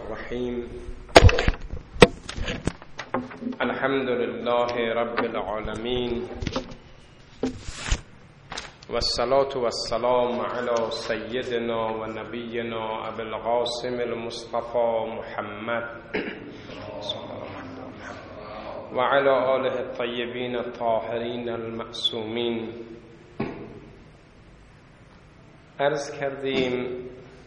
الرحیم. الحمد لله رب العالمین والصلاة والسلام على سیدنا و نبینا ابی القاسم المصطفى محمد و علی آله الطیبین الطاهرین المعصومین. عرض کردیم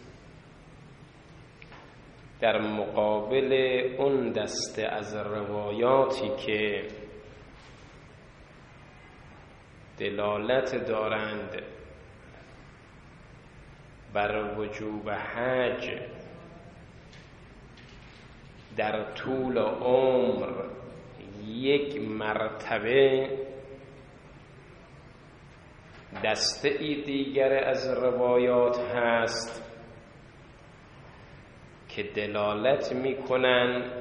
در مقابل اون دسته از روایاتی که دلالت دارند بر وجوب حج در طول عمر یک مرتبه، دسته ای دیگر از روایات هست که دلالت میکنن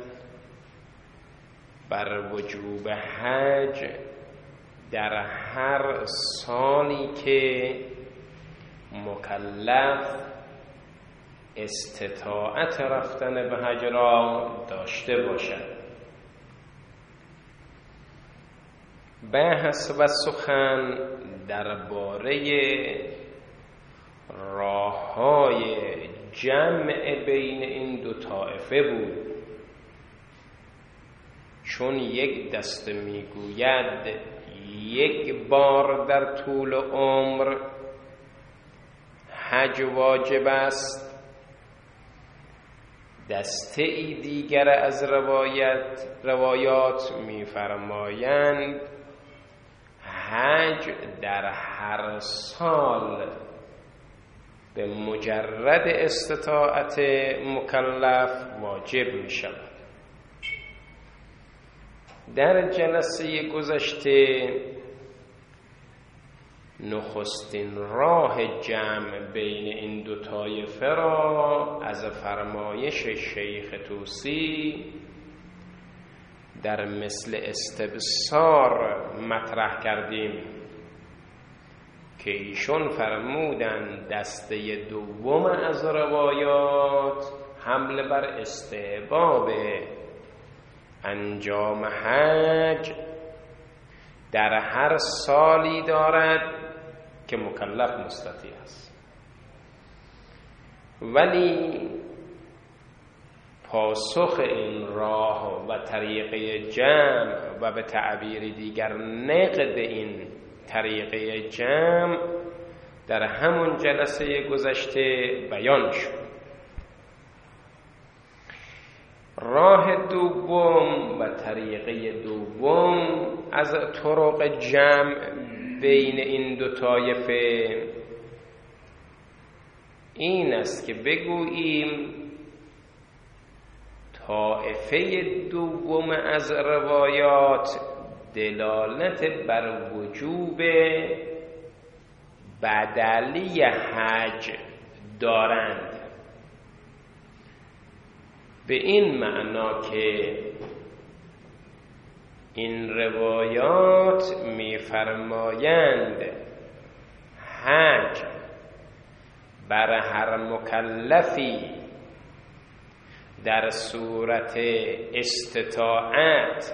بر وجوب حج در هر سالی که مکلف استطاعت رفتن به حج را داشته باشد. بحث و سخن درباره راه‌های جمع بین این دو طایفه بود، چون یک دسته میگوید یک بار در طول عمر حج واجب است، دسته ای دیگر از روایات میفرمایند حج در هر سال به مجرد استطاعت مکلف واجب می شود. در جلسه گذشته نخستین راه جمع بین این دو طایفه را از فرمایش شیخ طوسی در مثل استبصار مطرح کردیم که ایشون فرمودن دسته دوم از روایات حمل بر استحباب انجام حج در هر سالی دارد که مکلف مستطیع است، ولی پاسخ این راه و طریقه جمع و به تعبیر دیگر نقد این طریقه جمع در همون جلسه گذشته بیان شد. راه دوم و طریقه دوم از طرق جمع بین این دو طایفه این است که بگوییم طایفه دوم از روایات دلالت بر وجوب بدلی حج دارند، به این معنا که این روایات می‌فرمایند حج بر هر مکلفی در صورت استطاعت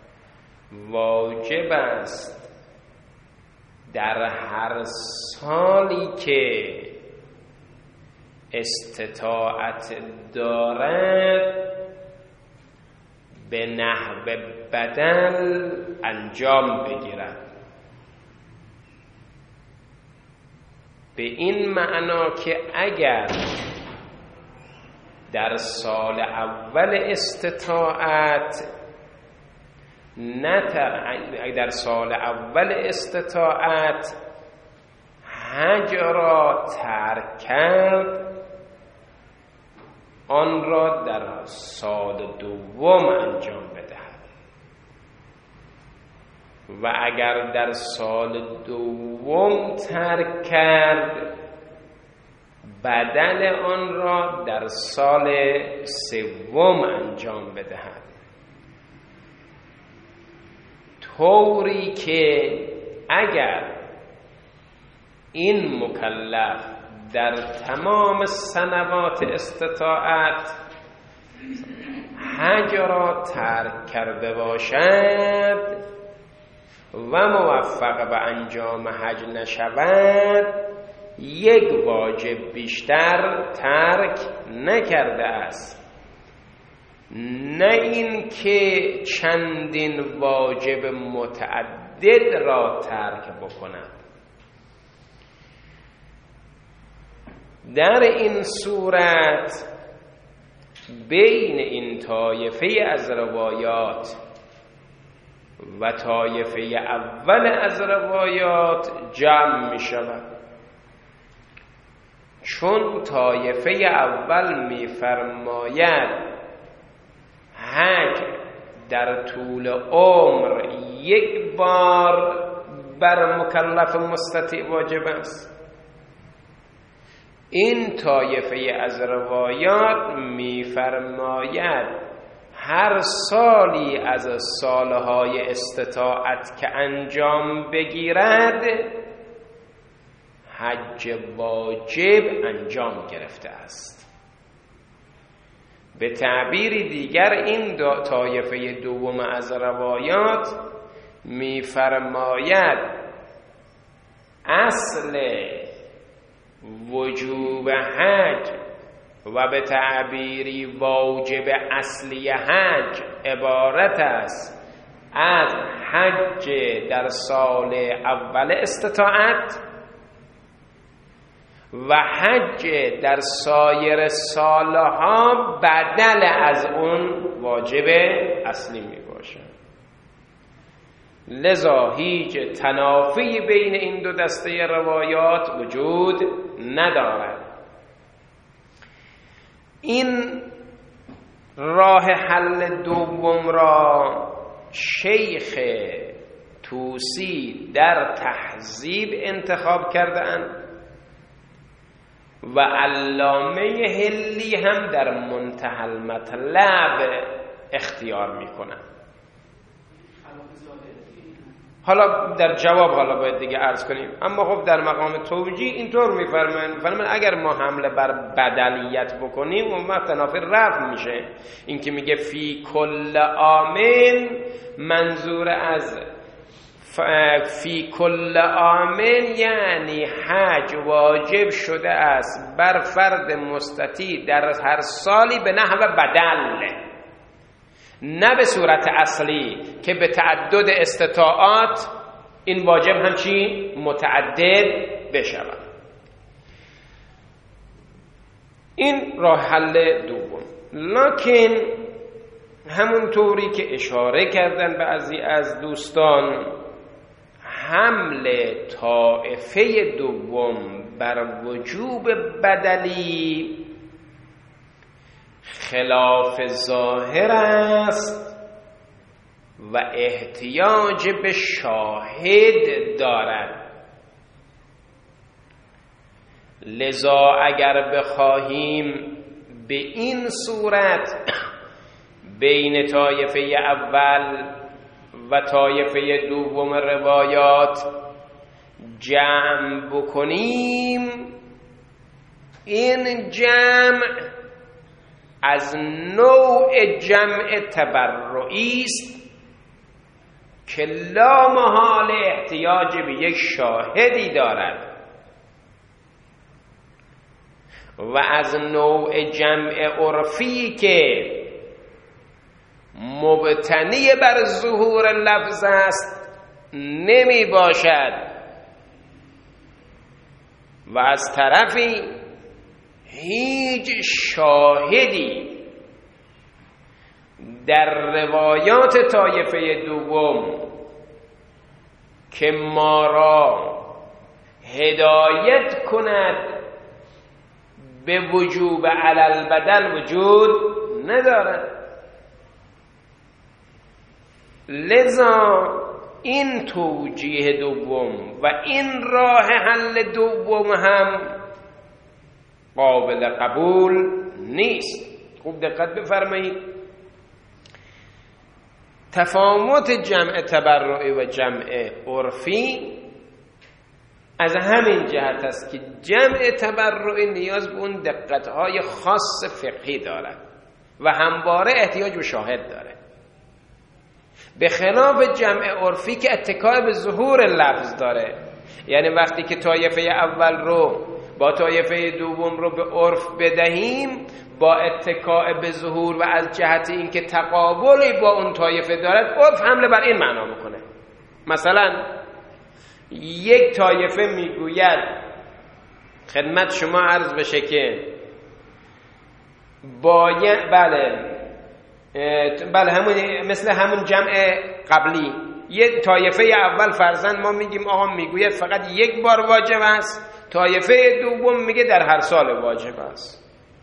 واجب است در هر سالی که استطاعت دارد به نحو بدل انجام بگیرد. به این معنا که اگر در سال اول استطاعت حج را ترک کرد، آن را در سال دوم انجام بدهد و اگر در سال دوم ترک کرد بدل آن را در سال سوم انجام بدهد، طوری که اگر این مکلف در تمام سنوات استطاعت جا را ترک کرده باشد و موفق به انجام حج نشود، یک واجب بیشتر ترک نکرده است، نه این که چندین واجب متعدد را ترک بکند. در این صورت بین این طایفه از روایات و طایفه اول از روایات جمع می شود، چون طایفه اول می فرماید حج در طول عمر یک بار بر مکلف مستطیع واجب است. این طایفه از روایات می فرماید هر سالی از سالهای استطاعت که انجام بگیرد حج واجب انجام گرفته است. به تعبیر دیگر این طایفه دوم از روایات می‌فرماید اصل وجوب حج و به تعبیری واجب اصلی حج عبارت است از حج در سال اول استطاعت و حج در سایر سالها بدل از اون واجب اصلی می باشه. لذا هیچ تنافی بین این دو دسته روایات وجود ندارد. این راه حل دوم را شیخ طوسی در تهذیب انتخاب کرده‌اند و علامه حلی هم در منتهی المطلب اختیار میکنن. حالا در جواب باید دیگه عرض کنیم، اما خب در مقام توجیه اینطور میفرمایند اگر ما حمله بر بدلیت بکنیم اون وقت تنافی رفع میشه. این که میگه فی کل عامل، منظور از فی کل عامل یعنی حج واجب شده است بر فرد مستطیع در هر سالی به نحو بدل، نه به صورت اصلی که به تعدد استطاعات این واجب همچی متعدد بشود. این راه حل دوم. لکن همون طوری که اشاره کردن بعضی از دوستان، حمل طائفه دوم بر وجوب بدلی خلاف ظاهر است و احتیاج به شاهد دارد. لذا اگر بخواهیم به این صورت بین طایفه اول و طایفه دوم روایات جمع بکنیم، این جمع از نوع جمع تبرعی است که لا محال احتیاج به یک شاهدی دارد و از نوع جمع عرفی که مبتنی بر ظهور لفظ است نمی باشد و از طرفی هیچ شاهدی در روایات طایفه دوم که ما را هدایت کند به وجوب علی البدل وجود ندارد. لذا این توجیه دوم و این راه حل دوم هم قابل قبول نیست. خوب دقت بفرمایید، تفاوت جمع تبرعی و جمع عرفی از همین جهت است که جمع تبرعی نیاز به اون دقت‌های خاص فقهی دارد و همواره احتیاج به شاهد داره، به خلاف جمع عرفی که اتکای به ظهور لفظ داره. یعنی وقتی که طایفه اول رو با طایفه دوم رو به عرف بدهیم، با اتکاء به ظهور و از جهت اینکه تقابلی با اون طایفه دارد، عرف حمله بر این معنا میکنه. مثلا یک طایفه میگوید، خدمت شما عرض بشه که باید بله همون مثل همون جمع قبلی، یک طایفه اول فرضاً ما میگیم آقا میگوید فقط یک بار واجب است، طایفه دوم میگه در هر سال واجب است.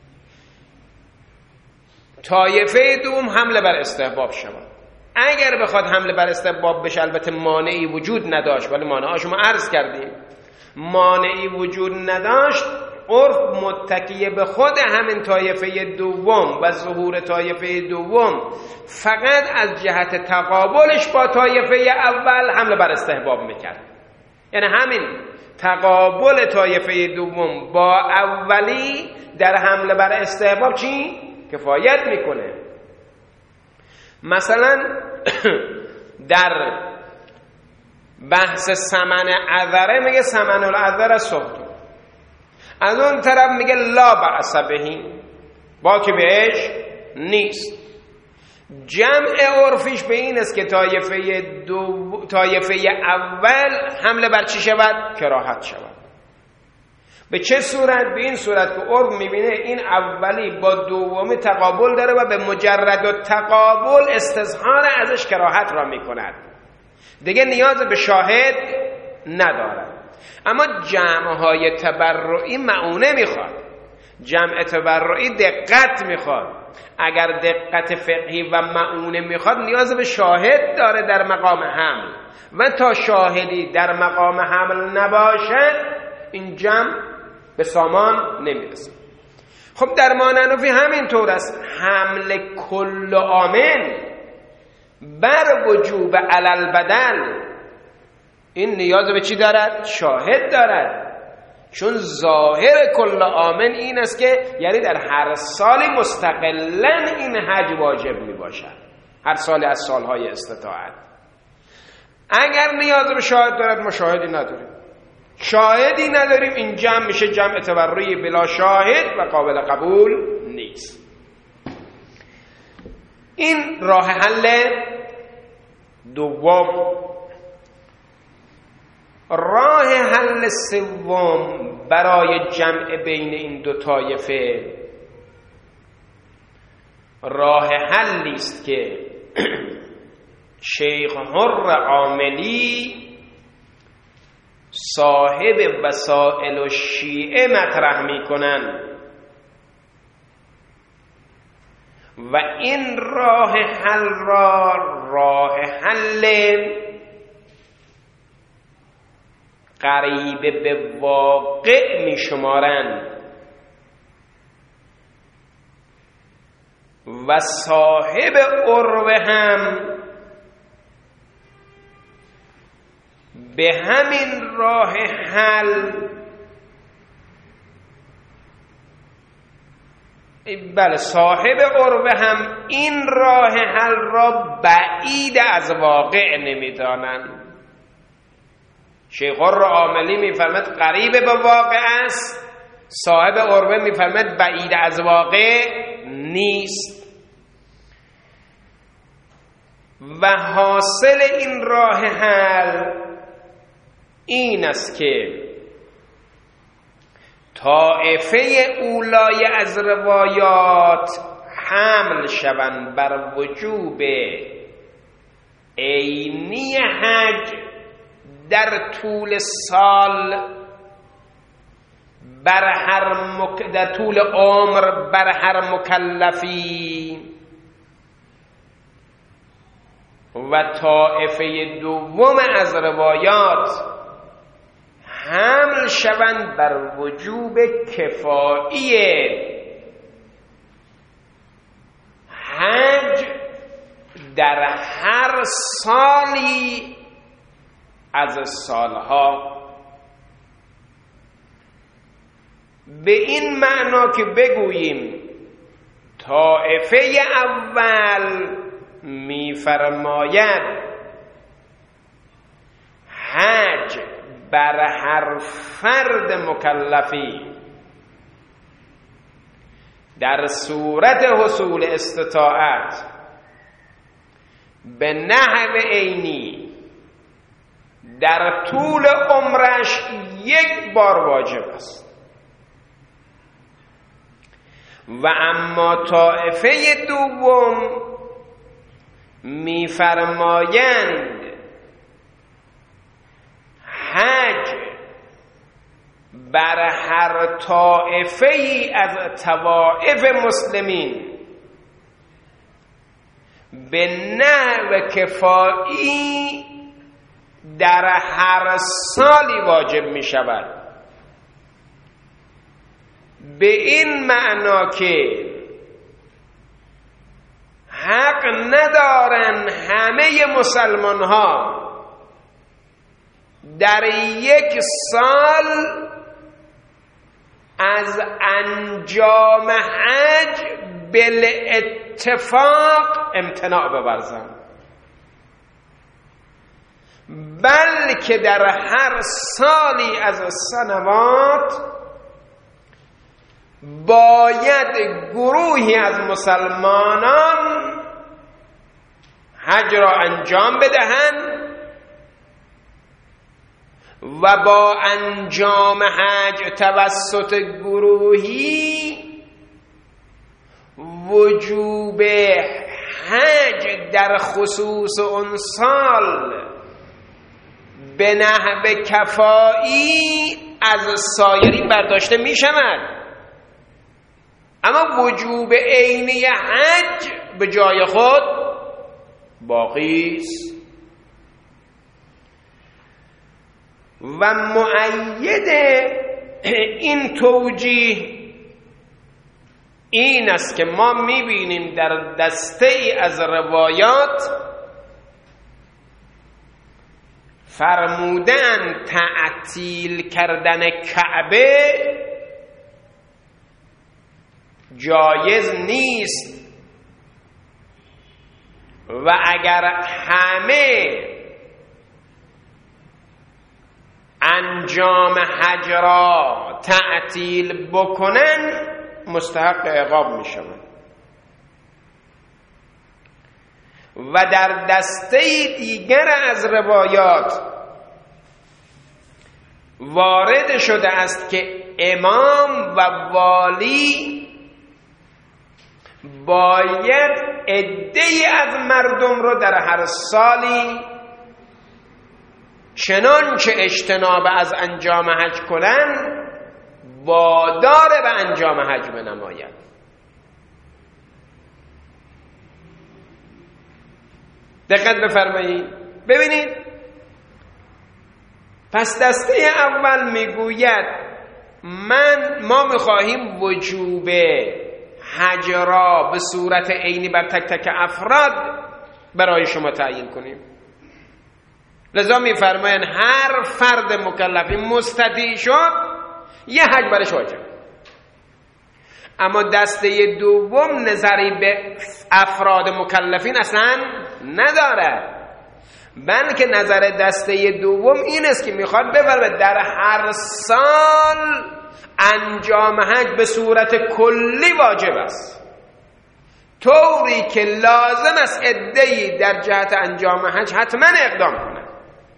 طایفه دوم حمله بر استحباب شود. اگر بخواد حمله بر استحباب بشه، البته مانعی وجود نداشت، ولی مانعاشو ما عرض کردیم، مانعی وجود نداشت، عرف متکی به خود همین طایفه دوم و ظهور طایفه دوم فقط از جهت تقابلش با طایفه اول حمله بر استحباب میکرد. یعنی همین تقابل طایفه دوم با اولی در حمله بر استحباب چی؟ کفایت میکنه. مثلا در بحث سمن عذره میگه سمن العذره صحت، از اون طرف میگه لا بأس بهی، با که بهش نیست. جمع عرفیش به این است که طایفه اول حمله بر چی شود؟ کراهت شود. به چه صورت؟ به این صورت که عرف میبینه این اولی با دومی تقابل داره و به مجرد و تقابل استظهار ازش کراهت را میکند، دیگه نیاز به شاهد ندارد. اما جمعهای تبرعی معونه میخواد، جمع تبرعی دقت میخواد. اگر دقت فقهی و معونه میخواد، نیاز به شاهد داره در مقام حمل، و تا شاهدی در مقام حمل نباشد این جمع به سامان نمیرسه. خب در ماننوفی همین طور است. حمل کل آمن بر وجوب علل بدل، این نیاز به چی دارد؟ شاهد دارد. چون ظاهر کل آمن این است که یعنی در هر سالی مستقلاً این حج واجب می باشد، هر سال از سالهای استطاعت. اگر نیاز به شاهد دارد، ما شاهدی نداریم. شاهدی نداریم، این جمع میشه جمع تبرعی بلا شاهد و قابل قبول نیست. این راه حل دوم. راه حل سوم برای جمع بین این دو طایفه راه حلی است که شیخ حر عاملی صاحب وسائل الشیعه مطرح میکنن، و این راه حل را راه حل قریب به واقع می شمارند و صاحب عروه هم به همین راه حل صاحب عروه هم این راه حل را بعید از واقع نمیدانند. شیخ حر عاملی میفرمد قریب به واقع است، صاحب عروه میفرمد بعید از واقع نیست. و حاصل این راه حل این است که طائفه اولای از روایات حمل شوند بر وجوب عینی حج در طول سال، در طول عمر بر هر مکلفی، و طائفه دوم از روایات حمل شوند بر وجوب کفایی حج در هر سالی از سالها، به این معنا که بگوییم طائفه اول میفرماید حج بر هر فرد مکلفی در صورت حصول استطاعت به نحو عینی در طول عمرش یک بار واجب است. و اما طائفه دوم میفرمایند حج بر هر طائفه ای از طوائف مسلمین به نحو کفایی در هر سالی واجب می شود، به این معنا که حق ندارن همه مسلمان ها در یک سال از انجام حج بالاتفاق امتناع بورزند، بلکه در هر سالی از سنوات باید گروهی از مسلمانان حج را انجام بدهند و با انجام حج توسط گروهی وجوب حج در خصوص اون سال به نحو کفایی از سایرین برداشته می شود، اما وجوب عینی حج به جای خود باقی است. و مؤید این توجیه این است که ما میبینیم در دسته ای از روایات فرمودن تعطیل کردن کعبه جایز نیست و اگر همه انجام حج را تعطیل بکنن مستحق عقاب می شوند. و در دسته دیگر از روایات وارد شده است که امام و والی باید عده‌ای از مردم رو در هر سالی چنانچه اجتناب از انجام حج کنند وادار به انجام حج بنماید. دقت بفرمایید. ببینید، پس دسته اول میگوید ما میخواهیم وجوب حج را به صورت عینی بر تک تک افراد برای شما تعیین کنیم، لذا میفرمایند هر فرد مکلفی مستطیع شد یه حج برش واجب. اما دسته دوم نظری به افراد مکلفین اصلا نداره، بلکه نظر دسته دوم این است که میخواد بفرماید در هر سال انجام حج به صورت کلی واجب است، طوری که لازم است عده‌ای در جهت انجام حج حتما اقدام کنند.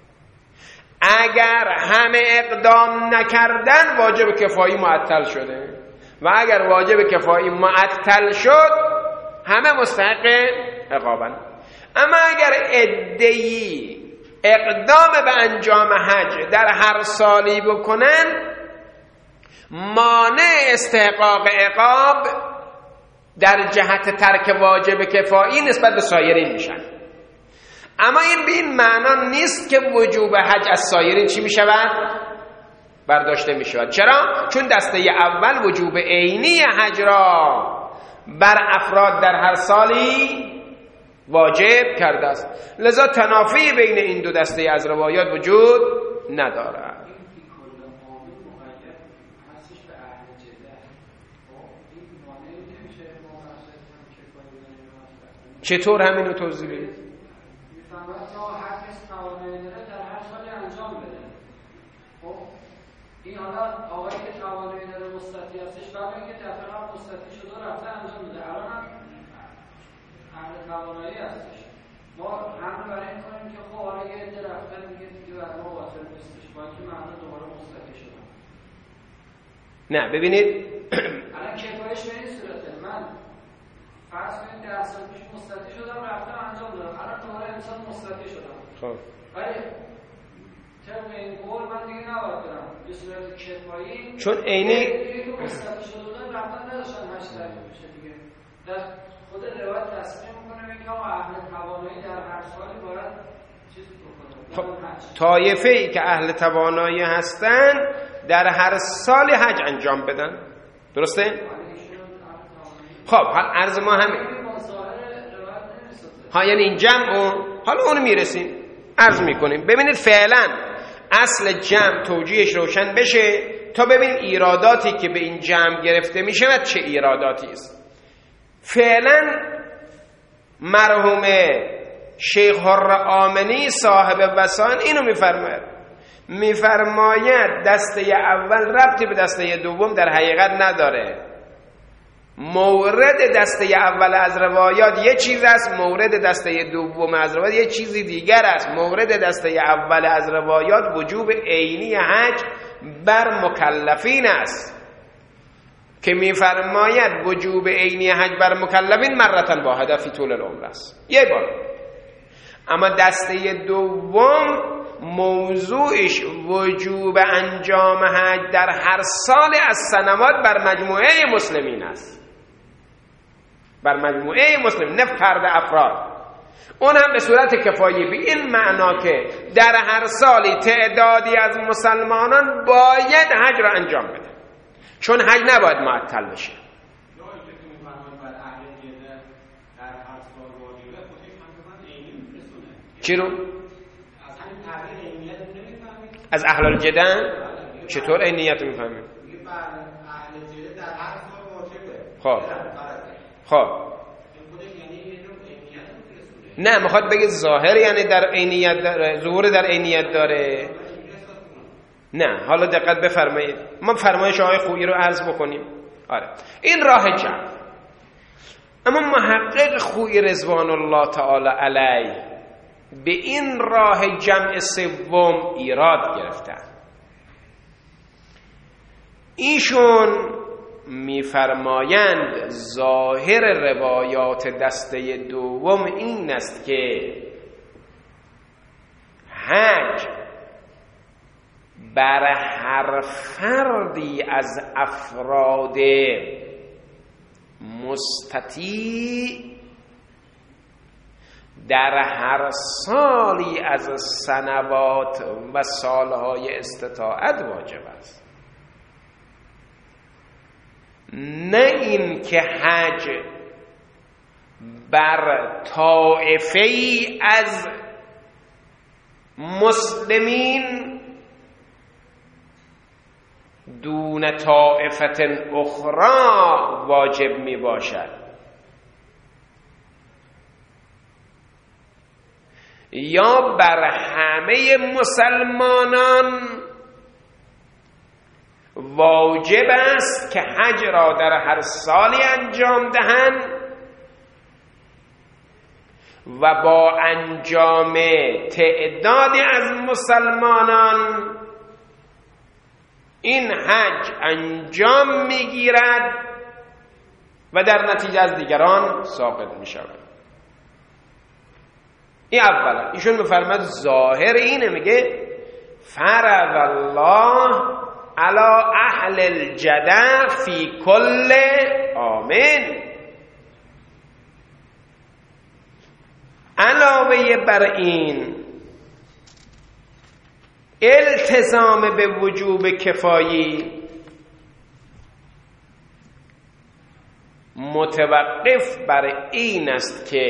اگر همه اقدام نکردن واجب کفایی معطل شده و اگر واجب کفایی معطل شد همه مستحق عقابند. اما اگر عده‌ای اقدام به انجام حج در هر سالی بکنن مانع استحقاق عقاب در جهت ترک واجب کفایی نسبت به سایرین میشن. اما این به این معنا نیست که وجوب حج از سایرین چی میشود؟ برداشته میشود. چرا؟ چون دسته اول وجوب عینی حج را بر افراد در هر سالی واجب کرده است، لذا تنافی بین این دو دسته از روایات وجود ندارد. چطور همینو توضیح بدید؟ میفهمد تا هر کس توانایی داره در هر سالی انجام بده. خب این حالا آقایی که توانایی داره مستطیع هستش، بعد اینکه دفعه هم مستطیع شده رفته انجام بده، الان هم اهل توانایی هستش. ما همه برای این کنیم که خب حالا یه عده رفتن میگه دیگه بر ما باطل نیستش، با اینکه معنی دوباره مستطیع شدن. نه ببینید الان کفایش به این صورته، من فرض کنید 10 سال پیش مستطیع شدم رفتم انجام دادم، الان دوباره امسال مستطیع شدم. خب ولی طبق این قول من دیگه نباید برم به صورت کفایی، چون عینی دیگه مستطیع شده بودن رفتن نداشتن هشت دلیل میشه دیگه. در خود روایت تصمیم میکنه که اهل توانایی در هر سالی باید چیز بکنه. طایفه ای که اهل توانایی هستن در هر سال حج انجام بدن. درسته؟ خب عرض ما همین ها، یعنی این جمع حالا اون میرسیم عرض میکنیم. ببینید فعلا اصل جمع توجیهش روشن بشه تا ببینیم ایراداتی که به این جمع گرفته میشه و چه ایراداتی است. فعلا مرحوم شیخ حر آمنی صاحب وسائل اینو میفرماید دسته اول ربطی به دسته دوم در حقیقت نداره. مورد دسته اول از روایات یه چیز است، مورد دسته دوم از روایات یه چیزی دیگر است. مورد دسته اول از روایات وجوب عینی حج بر مکلفین است که میفرماید وجوب عینی حج بر مکلفین مرتن واحده فی طول العمر است، یک بار. اما دسته دوم موضوعش وجوب انجام حج در هر سال از سنوات بر مجموعه مسلمین است، بر مجموعه مسلمین، نه فرد افراد. اون هم به صورت کفایی، به این معنا که در هر سالی تعدادی از مسلمانان باید حج را انجام بده، چون حج نباید معطل بشه. چی رو؟ از اهل الجدن چطور عینیت میفهمیم؟ خب نه میخواد بگه ظاهر یعنی در عینیت داره، ظهور در عینیت داره. نه حالا دقت بفرمایید، ما فرمایش آقای خویی رو عرض بکنیم. آره این راه جمع. اما محقق خویی رضوان الله تعالی علیه به این راه جمع سوم ایراد گرفتن. ایشون میفرمایند ظاهر روایات دسته دوم این است که حج بر هر فردی از افراد مستطیع در هر سالی از سنوات و سالهای استطاعت واجب است، نه این که حج بر طائفه‌ای از مسلمین دون طائفة اخرى واجب می باشد، یا بر همه مسلمانان واجب است که حج را در هر سالی انجام دهند و با انجام تعدادی از مسلمانان این حج انجام میگیرد و در نتیجه از دیگران ساقط میشود. این اولا. ایشون میفرماد ظاهر اینه، میگه فرض الله علی اهل الجدع فی کل آمن. علاوه بر این التزام به وجوب کفایی متوقف بر این است که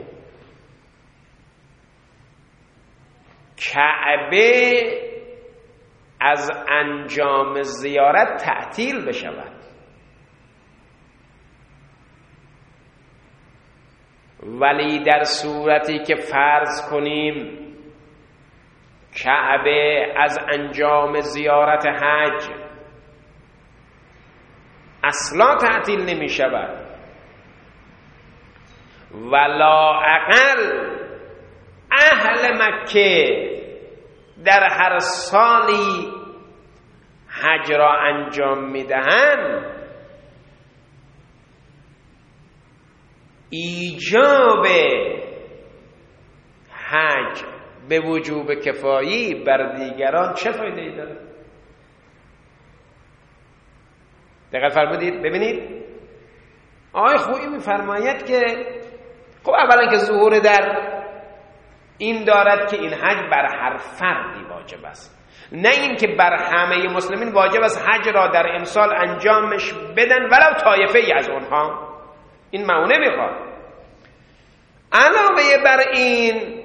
کعبه از انجام زیارت تعطیل بشود ولی در صورتی که فرض کنیم کعبه از انجام زیارت حج اصلا تعطیل نمی شود ولا اقل اهل مکه در هر سالی حج را انجام میدهند، ایجاب حج به وجوب کفایی بر دیگران چه فایده‌ای داره؟ دقت فرمودید؟ ببینید آقای خویی میفرماید که خب اولا که ظهور در این دارد که این حج بر هر فردی واجب است، نه این که بر همه مسلمین واجب است حج را در امسال انجامش بدن ولو طایفه ای از اونها. این معونه میخواد. علاوه بر این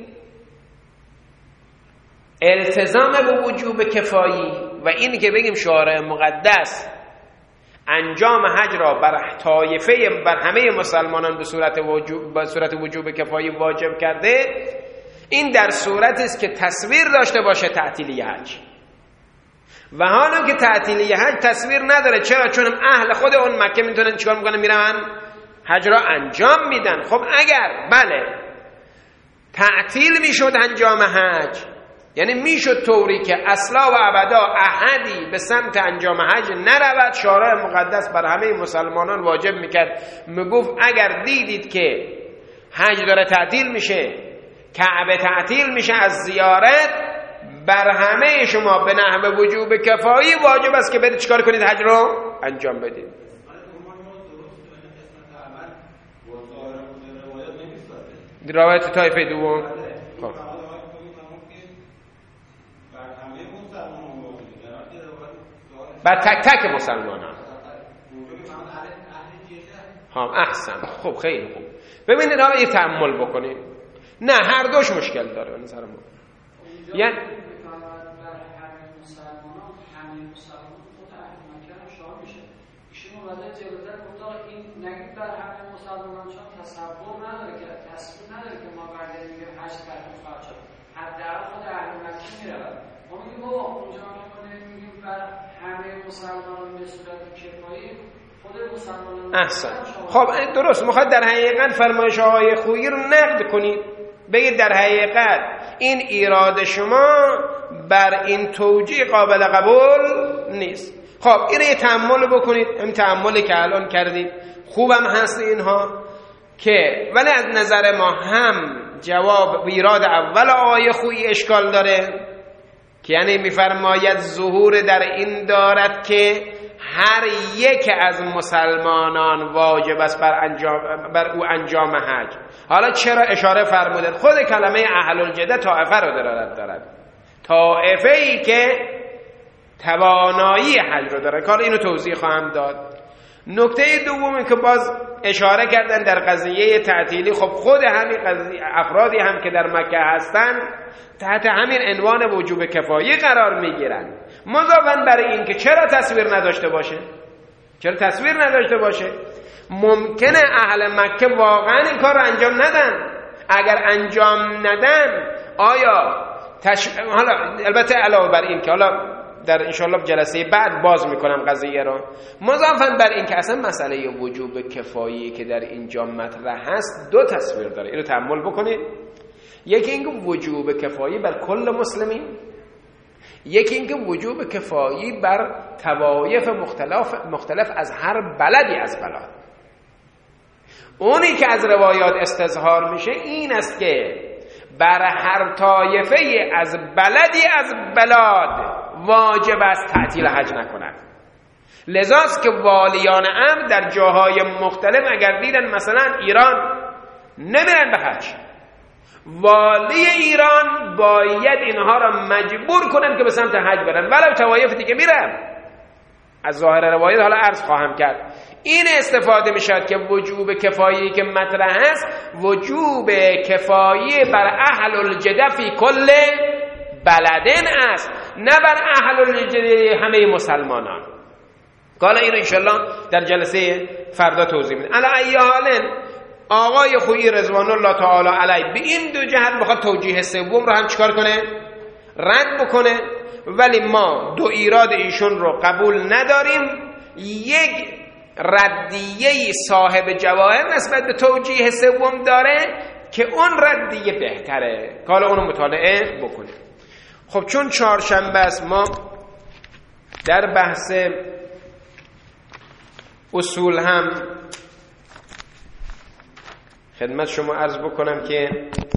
التزام به وجوب کفایی و این که بگیم شارع مقدس انجام حج را بر طایفه بر همه مسلمانان به صورت وجوب کفایی واجب کرده، این در صورتی است که تصویر داشته باشه تعطیلی حج. و حالا که تعطیلی حج تصویر نداره، چرا؟ چون اهل خود اون مکه میتونن چیکار میکنن؟ میرن حج را انجام میدن. خب اگر بله تعطیل میشد انجام حج، یعنی میشد طوری که اصلا و ابدا احدی به سمت انجام حج نرود، شارع مقدس بر همه مسلمانان واجب میکرد، میگفت اگر دیدید که حج داره تعطیل میشه، کعبه تعطیل میشه از زیارت، بر همه شما به نحو وجوب کفایی واجب است که برید چیکار کنید؟ حج رو انجام بدید. روایت طایفه دوم خب بر تک تک مسلمانان. احسن، خب خیلی خوب. ببینید حالا یه تأمل بکنید. نه هر دوش مشکل داره به نظر ما. یعنی احسن، خب درست. میخواد در حقیقت فرمایش آقای خویی رو نقد کنید، بگید در حقیقت این ایراد شما بر این توجیه قابل قبول نیست. خب این یه تأمل بکنید، این تأملی که الان کردید خوبم هست اینها که، ولی از نظر ما هم جواب ایراد اول آقای خویی اشکال داره که یعنی میفرماید ظهور در این دارد که هر یک از مسلمانان واجب است بر او انجام حج. حالا چرا اشاره فرمودید؟ خود کلمه اهل الجده طائفه رو دارد، طائفه ای که توانایی حج رو داره. کار اینو توضیح خواهم داد. نکته دومی که باز اشاره کردن در قضیه تعطیلی، خب خود همین قضیه افرادی هم که در مکه هستن تحت همین عنوان وجوب کفایی قرار میگیرن. مضافاً برای این که چرا تصویر نداشته باشه؟ ممکنه اهل مکه واقعا این کار رو انجام ندن. اگر انجام ندن آیا حالا البته علاوه بر این که حالا در انشاءالله جلسه بعد باز میکنم قضیه رو، مضافاً بر این که اصلا مسئله وجوب کفایی که در اینجا مطرح هست دو تصویر داره. اینو تأمل بکنید. یکی اینکه وجوب کفایی بر کل مسلمین، یکی اینکه وجوب کفایی بر طوایف مختلف از هر بلدی از بلاد. اونی که از روایات استظهار میشه این است که بر هر طایفه از بلدی از بلاد واجب است تعطیل حج نکند. لذاست که والیان امر در جاهای مختلف اگر دیدن مثلا ایران نمیرن به حج، والی ایران باید اینها را مجبور کنن که به سمت حج برن، ولو طوایف دیگه میرن. از ظاهر روایت حالا عرض خواهم کرد. این استفاده میشد که وجوب کفایی که مطرح است وجوب کفایی بر اهل الجده فی کل بلدن است، نه بر اهل الجده همه مسلمانان. حالا این رو انشالله در جلسه فردا توضیح میدم. علی ای حال آقای خویی رضوان الله تعالی علیه به این دو جهت بخواد توجیه سوم رو هم چیکار کنه؟ رد بکنه. ولی ما دو ایراد ایشون رو قبول نداریم. یک ردیه صاحب جواهر نسبت به توجیه سوم داره که اون ردیه بهتره، حالا اونو مطالعه بکنه. خب چون چهارشنبه است، ما در بحث اصول هم خدمت شما عرض بکنم که